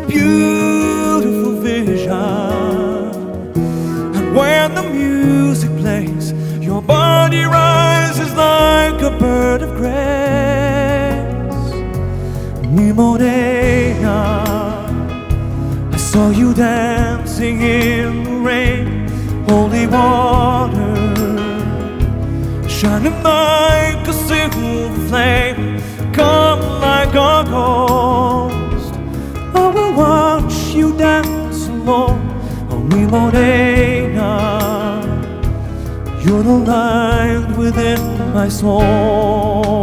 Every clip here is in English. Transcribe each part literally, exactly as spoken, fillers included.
beautiful vision. And when the music plays, your body rises like a bird of grace. Mi morena, I saw you dancing in the rain. Holy water, shining like a silver flame. Come like a ghost, I will watch you dance alone. Oh, mi morena, you're the light within my soul.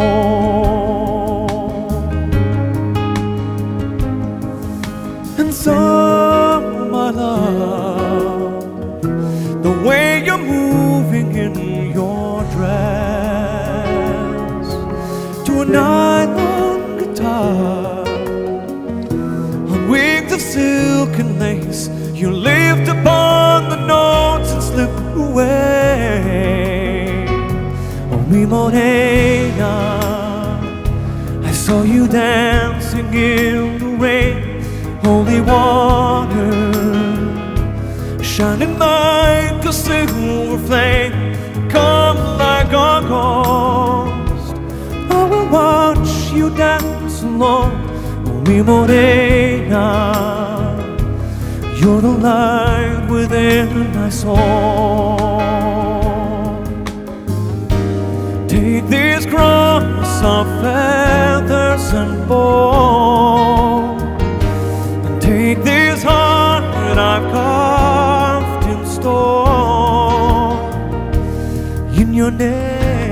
And so, my love, the way you're moving in your dress to a nylon guitar on wings of silk and lace, you lift upon the notes and slip away. Oh, mi morena, I saw you dancing in the rain. Holy water, shining like a silver flame. Come like a ghost, I will watch you dance alone. Oh, mi morena, you're the light within my soul. Take this cross of feathers and bone, and take this heart that I've carved in stone in your name.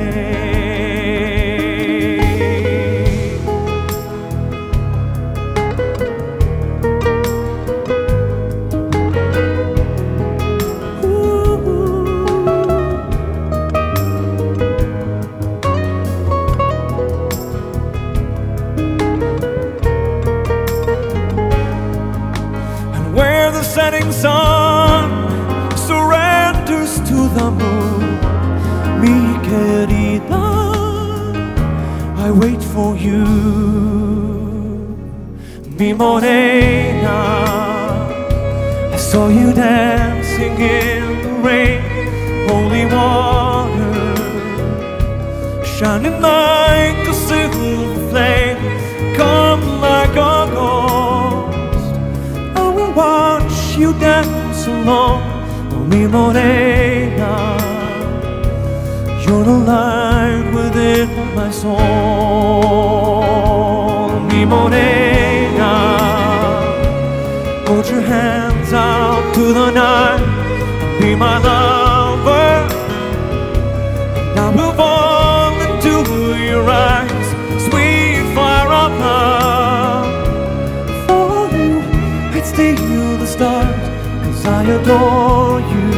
The setting sun surrenders to the moon. Mi querida, I wait for you. Mi morena, I saw you dancing in the rain. Holy water, shining like a silver flame. Come like a ghost, I will watch you dance alone. Oh, mi morena, you're the light within my soul. Mi morena, hold your hands out to the night. Be my lover, and I will fall into your eyes. Sweet fire of love, for you I'd steal the stars, 'cause I adore you.